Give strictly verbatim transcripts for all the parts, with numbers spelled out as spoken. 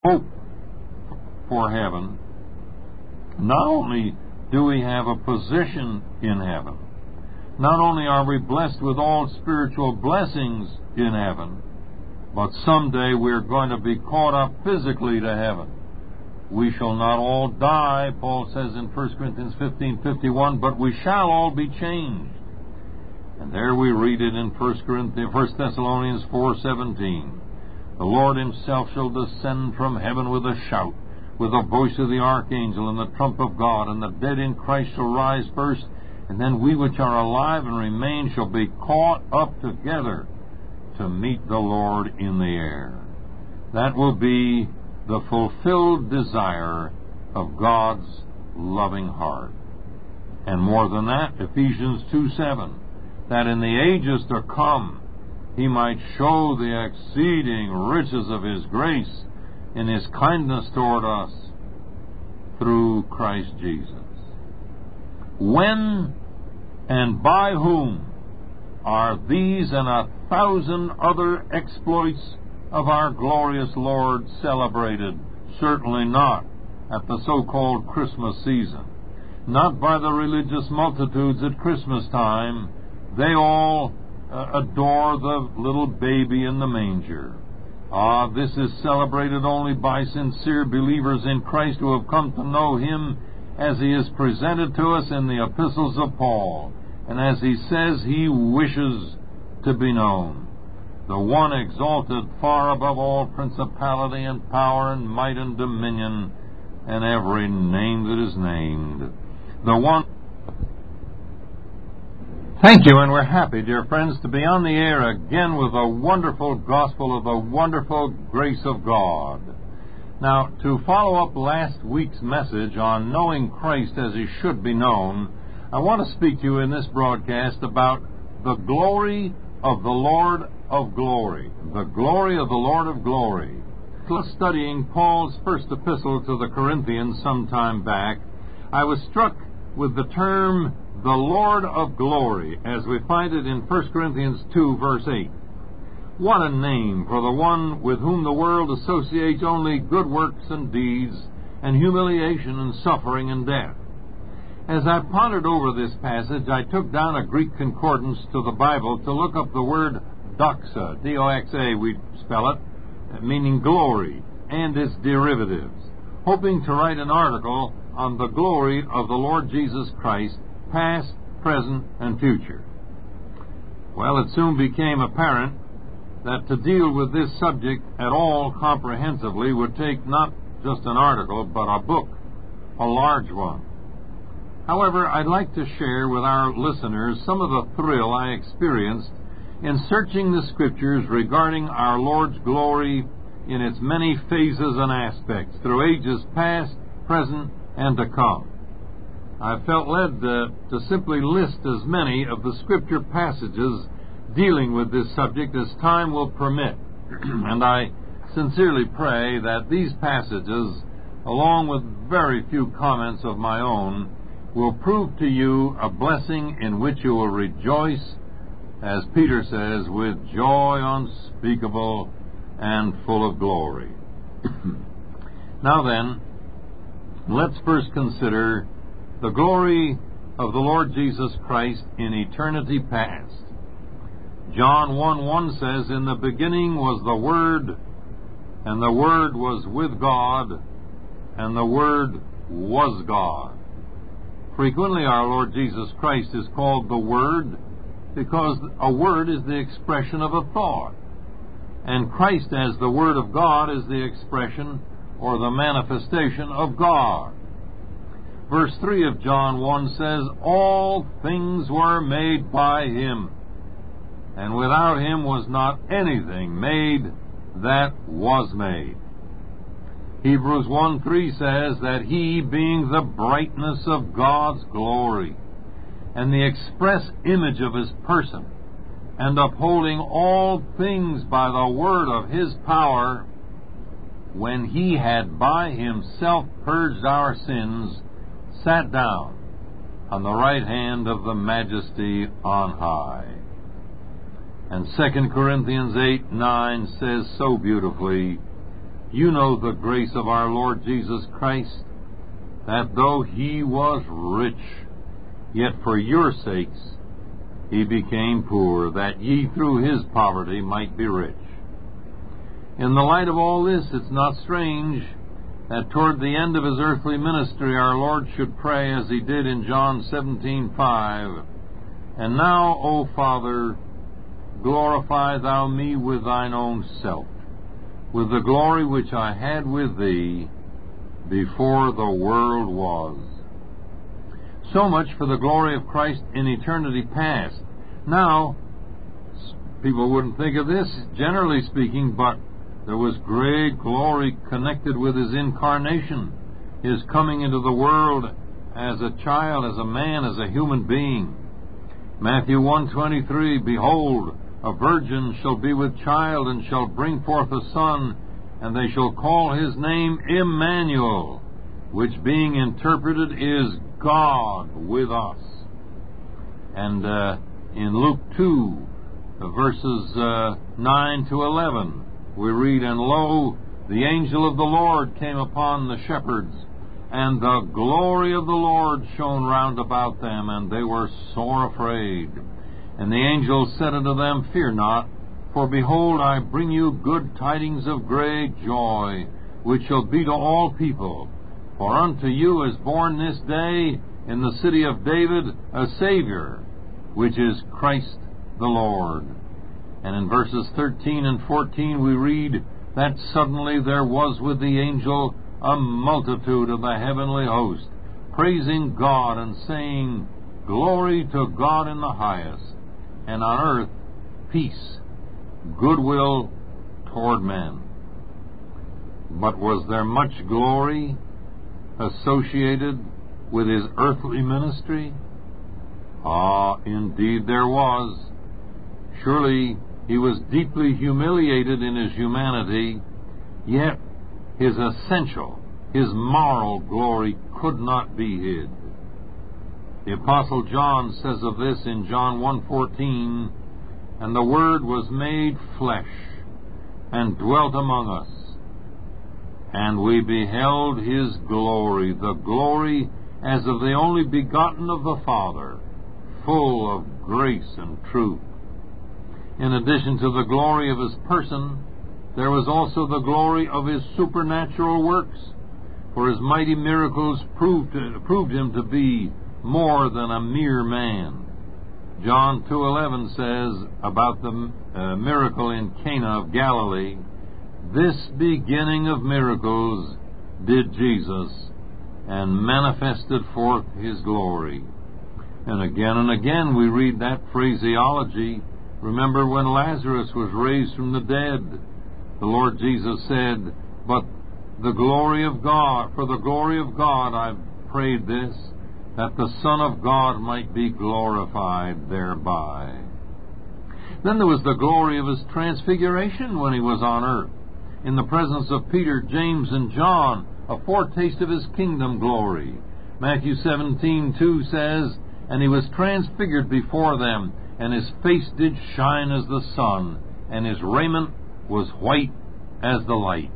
hope for heaven, not only do we have a position in heaven, not only are we blessed with all spiritual blessings in heaven, but someday we're going to be caught up physically to heaven. We shall not all die, Paul says in First Corinthians fifteen fifty-one, but we shall all be changed. And there we read it in First Corinthians, First Thessalonians four seventeen. The Lord himself shall descend from heaven with a shout, with the voice of the archangel and the trump of God, and the dead in Christ shall rise first, and then we which are alive and remain shall be caught up together to meet the Lord in the air. That will be the fulfilled desire of God's loving heart. And more than that, Ephesians two seven, that in the ages to come he might show the exceeding riches of his grace in his kindness toward us through Christ Jesus. When and by whom are these and a thousand other exploits of our glorious Lord celebrated? Certainly not at the so-called Christmas season. Not by the religious multitudes at Christmas time. They all uh, adore the little baby in the manger. Ah, this is celebrated only by sincere believers in Christ who have come to know him as he is presented to us in the epistles of Paul, and as he says he wishes to be known. The one exalted far above all principality and power and might and dominion and every name that is named. The one... Thank you, and we're happy, dear friends, to be on the air again with the wonderful gospel of the wonderful grace of God. Now, to follow up last week's message on knowing Christ as he should be known, I want to speak to you in this broadcast about the glory of the Lord of glory. The glory of the Lord of glory. Studying Paul's first epistle to the Corinthians some time back, I was struck with the term the Lord of glory, as we find it in First Corinthians two, verse eight. What a name for the one with whom the world associates only good works and deeds, and humiliation and suffering and death. As I pondered over this passage, I took down a Greek concordance to the Bible to look up the word doxa, D O X A, we spell it, meaning glory, and its derivatives, hoping to write an article on the glory of the Lord Jesus Christ, past, present, and future. Well, it soon became apparent that to deal with this subject at all comprehensively would take not just an article, but a book, a large one. However, I'd like to share with our listeners some of the thrill I experienced in searching the Scriptures regarding our Lord's glory in its many phases and aspects, through ages past, present, and to come. I felt led to, to simply list as many of the Scripture passages dealing with this subject as time will permit. And I sincerely pray that these passages, along with very few comments of my own, will prove to you a blessing in which you will rejoice, as Peter says, with joy unspeakable and full of glory. Now then, let's first consider the glory of the Lord Jesus Christ in eternity past. John one one says, "In the beginning was the Word, and the Word was with God, and the Word was God." Frequently our Lord Jesus Christ is called the Word because a word is the expression of a thought, and Christ as the Word of God is the expression or the manifestation of God. Verse three of John one says, "All things were made by Him, and without Him was not anything made that was made." Hebrews one three says that He, being the brightness of God's glory, and the express image of His person, and upholding all things by the word of His power, when He had by Himself purged our sins, sat down on the right hand of the Majesty on high. And Second Corinthians eight nine says so beautifully, You know the grace of our Lord Jesus Christ, that though he was rich, yet for your sakes he became poor, that ye through his poverty might be rich. In the light of all this, it's not strange that toward the end of his earthly ministry our Lord should pray as he did in John seventeen five, And now, O Father, glorify thou me with thine own self, with the glory which I had with thee before the world was. So much for the glory of Christ in eternity past. Now, people wouldn't think of this, generally speaking, but there was great glory connected with his incarnation, his coming into the world as a child, as a man, as a human being. Matthew one twenty-three, Behold, a virgin shall be with child, and shall bring forth a son, and they shall call his name Emmanuel, which being interpreted is God with us. And uh, in Luke two, uh, verses uh, nine to eleven, we read, And lo, the angel of the Lord came upon the shepherds, and the glory of the Lord shone round about them, and they were sore afraid. And the angel said unto them, Fear not, for behold, I bring you good tidings of great joy, which shall be to all people. For unto you is born this day in the city of David a Savior, which is Christ the Lord. And in verses thirteen and fourteen we read that suddenly there was with the angel a multitude of the heavenly host, praising God and saying, Glory to God in the highest, and on earth peace, goodwill toward men. But was there much glory associated with his earthly ministry? Ah, indeed there was. Surely he was deeply humiliated in his humanity, yet his essential, his moral glory could not be hid. The Apostle John says of this in John one fourteen, And the Word was made flesh, and dwelt among us, and we beheld his glory, the glory as of the only begotten of the Father, full of grace and truth. In addition to the glory of his person, there was also the glory of his supernatural works, for his mighty miracles proved, proved him to be more than a mere man. John two eleven says about the uh, miracle in Cana of Galilee, This beginning of miracles did Jesus, and manifested forth his glory. And again and again we read that phraseology. Remember when Lazarus was raised from the dead, the Lord Jesus said, But the glory of God, for the glory of God I've prayed this, that the Son of God might be glorified thereby. Then there was the glory of his transfiguration when he was on earth, in the presence of Peter, James, and John, a foretaste of his kingdom glory. Matthew seventeen two says, And he was transfigured before them, and his face did shine as the sun, and his raiment was white as the light.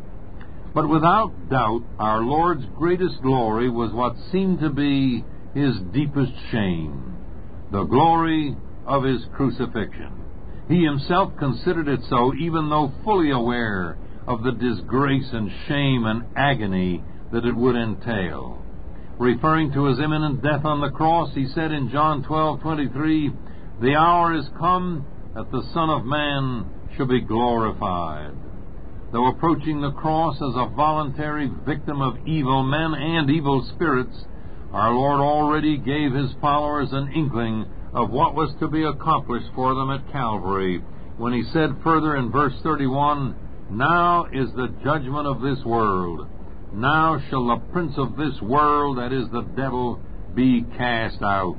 But without doubt, our Lord's greatest glory was what seemed to be his deepest shame, the glory of his crucifixion. He himself considered it so, even though fully aware of the disgrace and shame and agony that it would entail. Referring to his imminent death on the cross, he said in John twelve twenty-three, The hour is come that the Son of Man shall be glorified. Though approaching the cross as a voluntary victim of evil men and evil spirits, our Lord already gave his followers an inkling of what was to be accomplished for them at Calvary, when he said further in verse thirty-one, Now is the judgment of this world. Now shall the prince of this world, that is the devil, be cast out.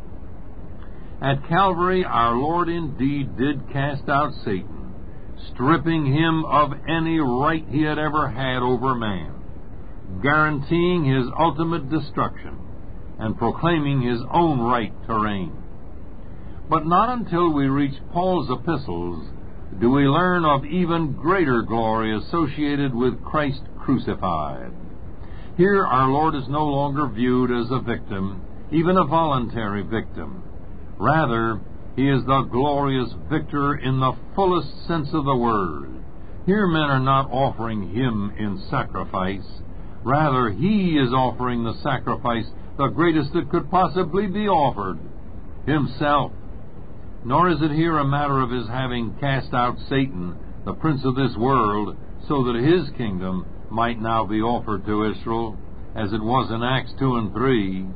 At Calvary, our Lord indeed did cast out Satan, stripping him of any right he had ever had over man, guaranteeing his ultimate destruction, and proclaiming his own right to reign. But not until we reach Paul's epistles do we learn of even greater glory associated with Christ crucified. Here our Lord is no longer viewed as a victim, even a voluntary victim. Rather, He is the glorious victor in the fullest sense of the word. Here men are not offering Him in sacrifice. Rather, He is offering the sacrifice, the greatest that could possibly be offered, Himself. Nor is it here a matter of His having cast out Satan, the prince of this world, so that His kingdom might now be offered to Israel, as it was in Acts two and three.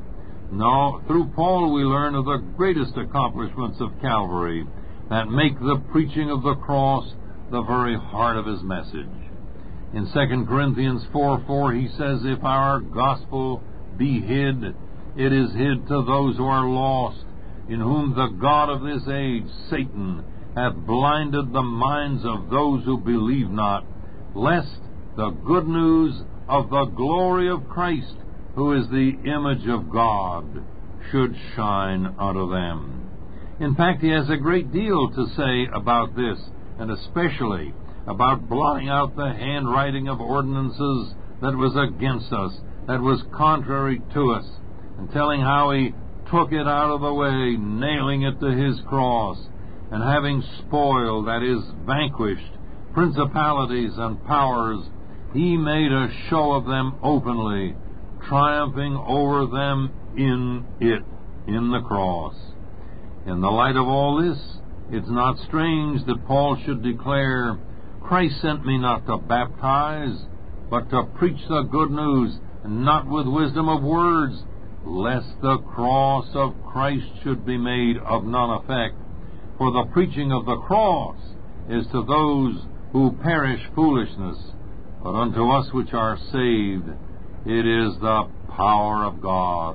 No, through Paul we learn of the greatest accomplishments of Calvary that make the preaching of the cross the very heart of His message. In Second Corinthians four four he says, "If our gospel be hid, it is hid to those who are lost, in whom the God of this age, Satan, hath blinded the minds of those who believe not, lest the good news of the glory of Christ, who is the image of God, should shine unto them." In fact, he has a great deal to say about this, and especially about blotting out the handwriting of ordinances that was against us, that was contrary to us, and telling how He took it out of the way, nailing it to His cross, and having spoiled, that is, vanquished, principalities and powers, He made a show of them openly, triumphing over them in it, in the cross. In the light of all this, it's not strange that Paul should declare, "Christ sent me not to baptize, but to preach the good news, not with wisdom of words, lest the cross of Christ should be made of none effect. For the preaching of the cross is to those who perish foolishness, but unto us which are saved it is the power of God."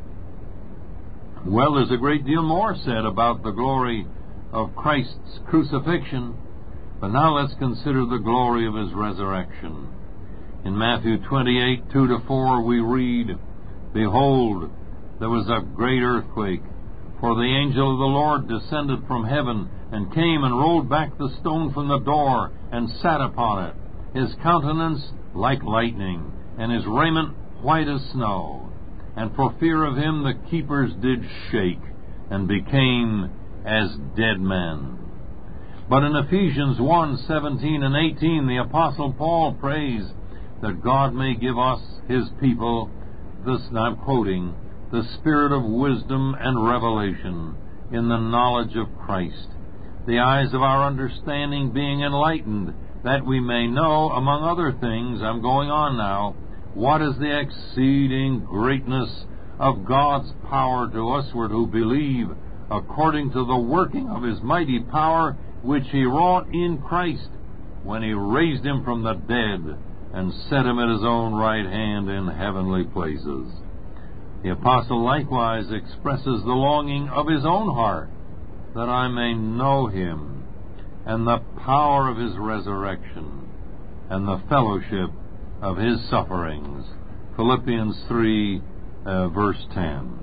Well, there's a great deal more said about the glory of Christ's crucifixion, but now let's consider the glory of His resurrection. In Matthew twenty-eight, two to four, we read, "Behold, there was a great earthquake, for the angel of the Lord descended from heaven, and came and rolled back the stone from the door, and sat upon it, His countenance like lightning, and His raiment white as snow. And for fear of Him the keepers did shake, and became as dead men." But in Ephesians one, seventeen and eighteen, the Apostle Paul prays that God may give us, His people, this, and I'm quoting, "the spirit of wisdom and revelation in the knowledge of Christ, the eyes of our understanding being enlightened, that we may know, among other things," I'm going on now, "what is the exceeding greatness of God's power to usward who believe, according to the working of His mighty power, which He wrought in Christ, when He raised Him from the dead, and set Him at His own right hand in heavenly places." The Apostle likewise expresses the longing of his own heart, "that I may know Him, and the power of His resurrection, and the fellowship of His sufferings." Philippians three, uh, verse ten.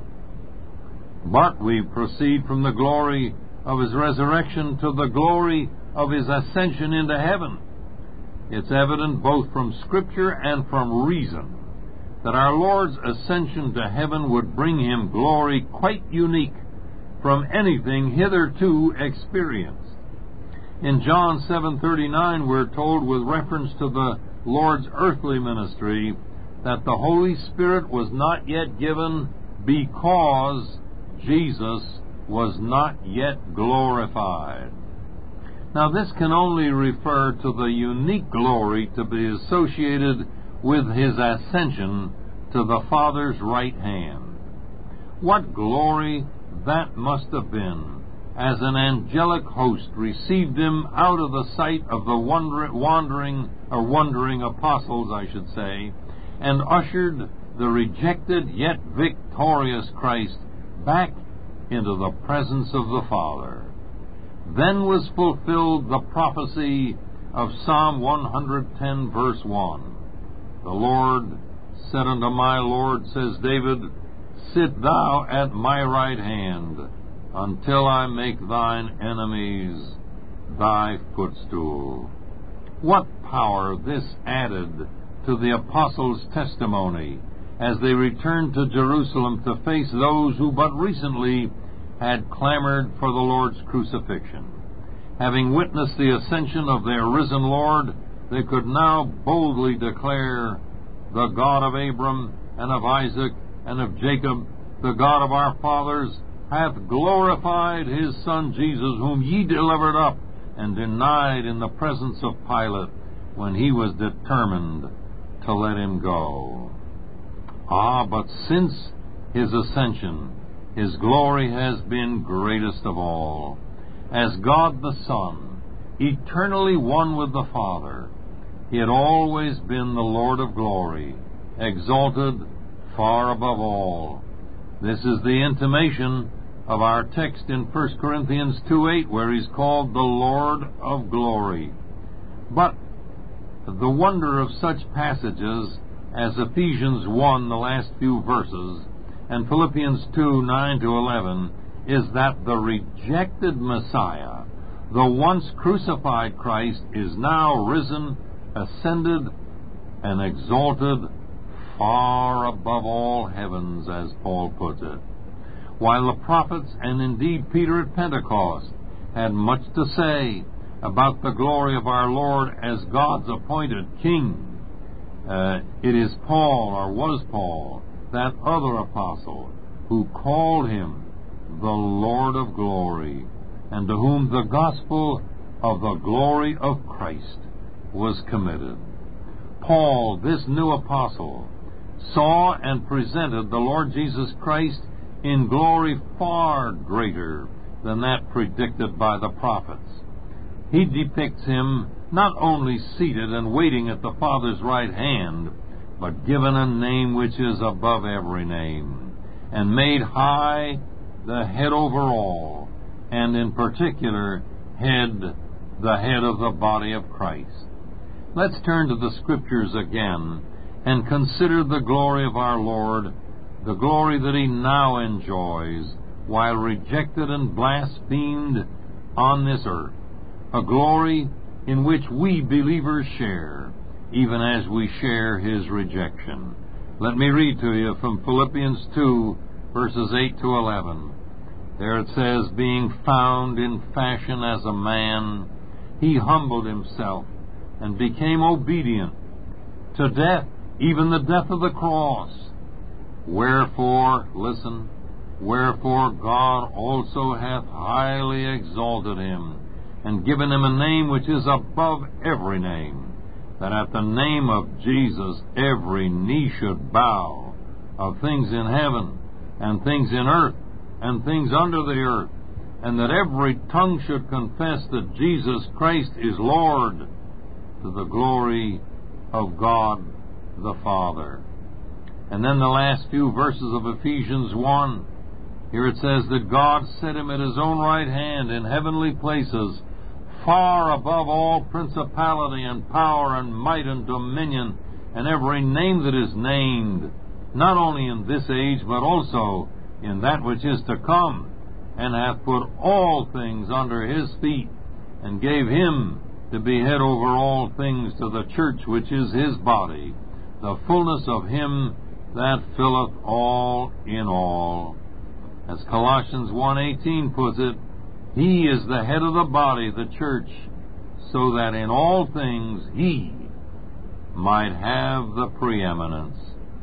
But we proceed from the glory of His resurrection to the glory of His ascension into heaven. It's evident both from Scripture and from reason that our Lord's ascension to heaven would bring Him glory quite unique from anything hitherto experienced. In John seven thirty-nine, we're told, with reference to the Lord's earthly ministry, that the Holy Spirit was not yet given because Jesus was not yet glorified. Now, this can only refer to the unique glory to be associated with His ascension to the Father's right hand. What glory that must have been, as an angelic host received Him out of the sight of the wandering, or wandering apostles, I should say, and ushered the rejected yet victorious Christ back into the presence of the Father. Then was fulfilled the prophecy of Psalm one ten, verse one. "The Lord said unto my Lord," says David, "Sit thou at my right hand, until I make thine enemies thy footstool. What power this added to the apostles' testimony as they returned to Jerusalem to face those who but recently had clamored for the Lord's crucifixion. Having witnessed the ascension of their risen Lord, they could now boldly declare, "The God of Abram, and of Isaac, and of Jacob, the God of our fathers, hath glorified his Son Jesus, whom ye delivered up and denied in the presence of Pilate, when he was determined to let him go." Ah, but since his ascension, his glory has been greatest of all. As God the Son, eternally one with the Father, he had always been the Lord of glory, exalted far above all. This is the intimation of our text in First Corinthians two eight, where he's called the Lord of glory. But the wonder of such passages as Ephesians one, the last few verses, and Philippians two nine to eleven, is that the rejected Messiah, the once crucified Christ, is now risen, ascended, and exalted far above all heavens, as Paul puts it. While the prophets, and indeed Peter at Pentecost, had much to say about the glory of our Lord as God's appointed King, uh, it is Paul, or was Paul, that other apostle, who called him the Lord of glory, and to whom the gospel of the glory of Christ was committed. Paul, this new apostle, saw and presented the Lord Jesus Christ in glory far greater than that predicted by the prophets. He depicts him not only seated and waiting at the Father's right hand, but given a name which is above every name, and made high, the head over all, and in particular, head, the head of the body of Christ. Let's turn to the Scriptures again and consider the glory of our Lord, the glory that he now enjoys while rejected and blasphemed on this earth, a glory in which we believers share, even as we share his rejection. Let me read to you from Philippians two, verses eight to eleven. There it says, "Being found in fashion as a man, he humbled himself and became obedient to death, even the death of the cross. Wherefore," listen, "wherefore God also hath highly exalted him, and given him a name which is above every name, that at the name of Jesus every knee should bow, of things in heaven, and things in earth, and things under the earth, and that every tongue should confess that Jesus Christ is Lord, to the glory of God the Father." And then the last few verses of Ephesians one. Here it says that God set him at his own right hand in heavenly places, far above all principality and power and might and dominion, and every name that is named, not only in this age, but also in that which is to come, and hath put all things under his feet, and gave him to be head over all things to the church, which is his body, the fullness of him that filleth all in all. As Colossians one eighteen puts it, he is the head of the body, the church, so that in all things he might have the preeminence.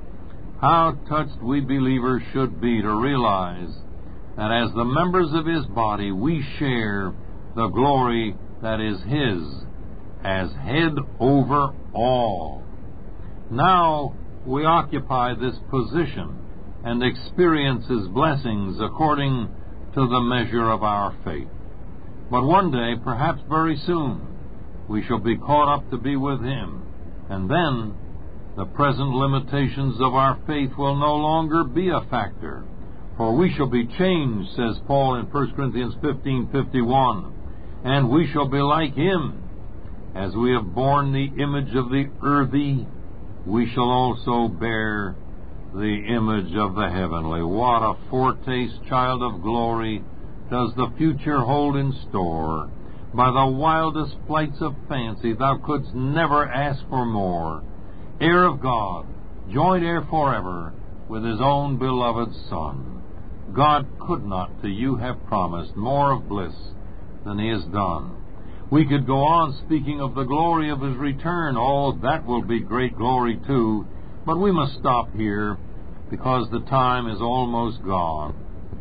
How touched we believers should be to realize that as the members of his body we share the glory that is his, as head over all. Now we occupy this position and experience his blessings according to the measure of our faith. But one day, perhaps very soon, we shall be caught up to be with him, and then the present limitations of our faith will no longer be a factor, for we shall be changed, says Paul in First Corinthians fifteen fifty-one, and we shall be like him. As we have borne the image of the earthy, we shall also bear the image of the heavenly. What a foretaste, child of glory, does the future hold in store By the wildest flights of fancy, thou couldst never ask for more. Heir of God, joint heir forever with his own beloved Son. God could not to you have promised more of bliss than he has done. We could go on speaking of the glory of his return. Oh, that will be great glory too. But we must stop here, because the time is almost gone.